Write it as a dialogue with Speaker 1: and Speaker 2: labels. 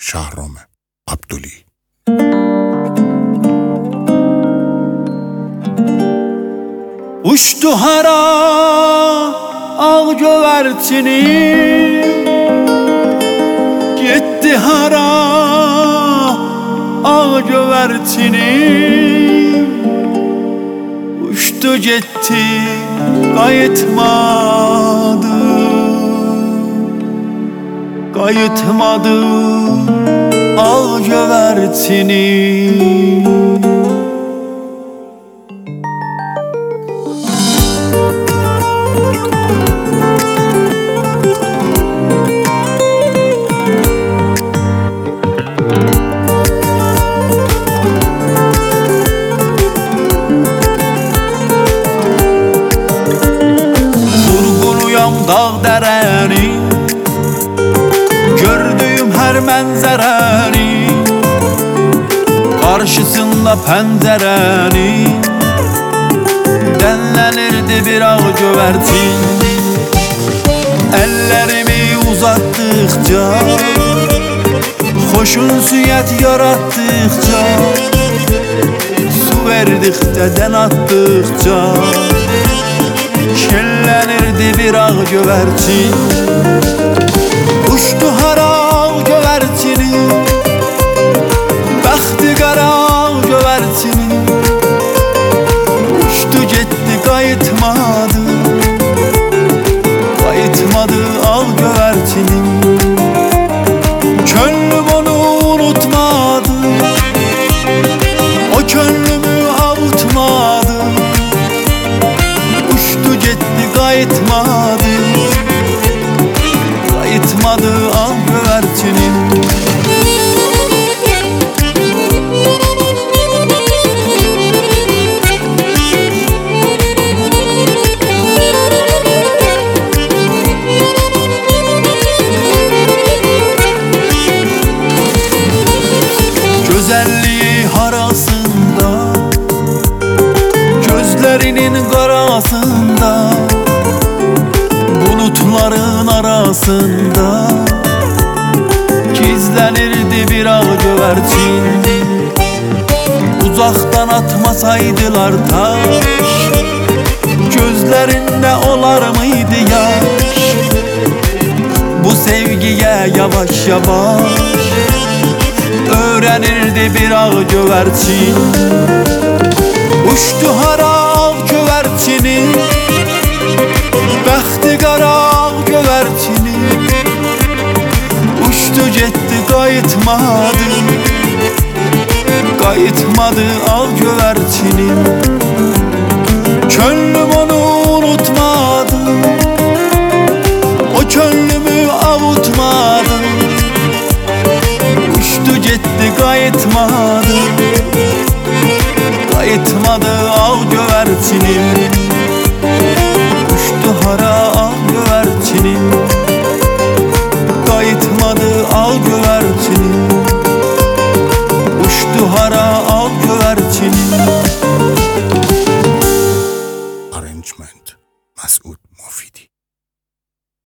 Speaker 1: Şahrome Abduli.
Speaker 2: Uçtu hara ağ gövertinim, gitti hara ağ gövertinim. Uçtu gitti kayıtmadı, kayıtmadı ağ gövertinim. Dağ dereni, gördüğüm her mənzərəni, karşısında pəncərəni, dənlənirdi bir ağ gövertin. Ellerimi uzattıkça, xoşunsiyyət yarattıkça, su verdikdə, dən attıkça, şenlenirdi bir ağ gövertin. Uçtu hara ağ gövertini, bəxti qara ağ gövertini. Uçtu getdi qayıtmadı, qayıtmadı ağ gövertini. Könlüm onu unutmadı, o könlümü avutmadı. Kayıtmadı, kayıtmadı ağ gövertinin. Güzelliği harasında, gözlerinin karasında, bulutların arasında gizlenirdi bir ağ gövertin. Uzaktan atmasaydılar taş, gözlerinde olar mıydı yaş? Bu sevgiye yavaş yavaş öğrenirdi bir ağ gövertin. Uçtu hara ağ gövertini, bəxti qara ağ gövertini. Uçtu getdi qayıtmadı, qayıtmadı ağ gövertini. Könlüm onu unutmadı, o könlümü avutmadı. Uçtu getdi qayıtmadı, qayıtmadı ağ gövertini.